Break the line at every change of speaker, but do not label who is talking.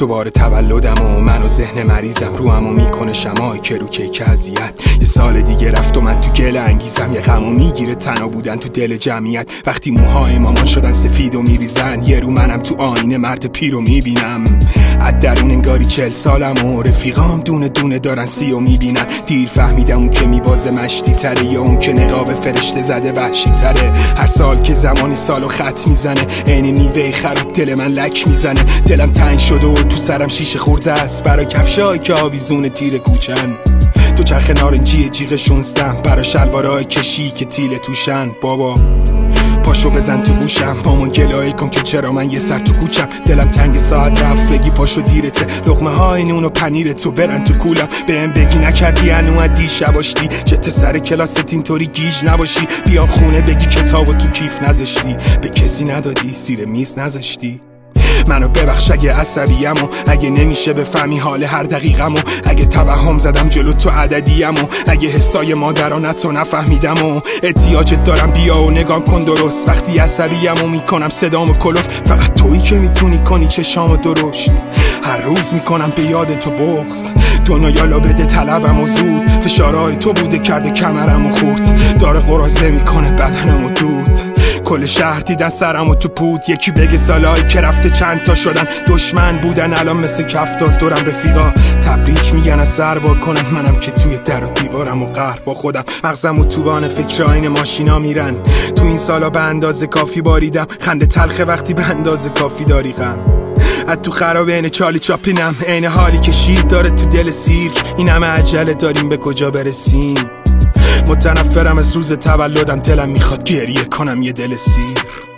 دوباره تولدم و من و ذهن مریضم رو همو میکنه شمای که رو کیک اذیت. یه سال دیگه رفت و من تو گل انگیزم، یه غمو میگیره تنها بودن تو دل جمعیت. وقتی موهای مامان شدن سفید و میریزن، یه رو منم تو آینه مرد پیر رو میبینم. از درون انگاری 40 سالم و رفیقام دونه دونه دارن 30 میبینن. دیر فهمیدم اون که میبازه مشتی تره یا اون که نقاب فرشته زده وحشی تره. هر سال که زمانی سالو خط میزنه، عین میوه خراب دل من لک میزنه. دلم تنگ شده و تو سرم شیشه خورده است برا کفشایی که آویزون تیر کوچن. دو چرخ نارنجی جیغ 16 برا شلوارای کشی که تیله توشن. بابا پاشو بزن تو گوشم، مامان گلایی کن که چرا من یه سر تو کوچم. دلم تنگ ساعت رفت پاشو دیرته، لقمه های نون و پنیر تو برن تو کولم. بهم بگی نکردی هنو دیشب آشتی، جت سر کلاست اینطوری گیج نباشی. بیا خونه بگی کتابو تو کیف نذاشتی، به کسی ندادی زیر میز نذاشتی. منو ببخش اگه عصبیم و اگه نمیشه بفهمی حال هر دقیقم و اگه توهم زدم جلو تو عددیم و اگه حسای مادرانتو نفهمیدم و احتیاجت دارم بیا و نگام کن درست. وقتی عصبیم و میکنم صدامو کلوف، فقط تویی که میتونی کنی چشامو درشت. هر روز میکنم به یاد تو بغض، دنیا بده طلبم و زود. فشارهای تو بوده کرده کمرم و خورد، داره قرازه میکنه بدنم و دود. کل شهر دیدن سرم و تو پود، یکی بگه سالایی که رفته چند تا شدن دشمن بودن الان مثل کفتار دورم. رفیقا تبریک میگن از سر وا کنم، منم که توی در و دیوارم و قهر با خودم. مغزم و توبان فکر آین ماشینا میرن، تو این سالا به اندازه کافی باریدم. خنده تلخه وقتی به اندازه کافی داری غم. از تو خرابه اینه چالی چاپینم، عین حالی که شیر داره تو دل سیرک. این همه عجله داریم به کجا برسیم؟ متنفرم از روز تولدم، دلم میخواد گریه کنم یه دل سیر.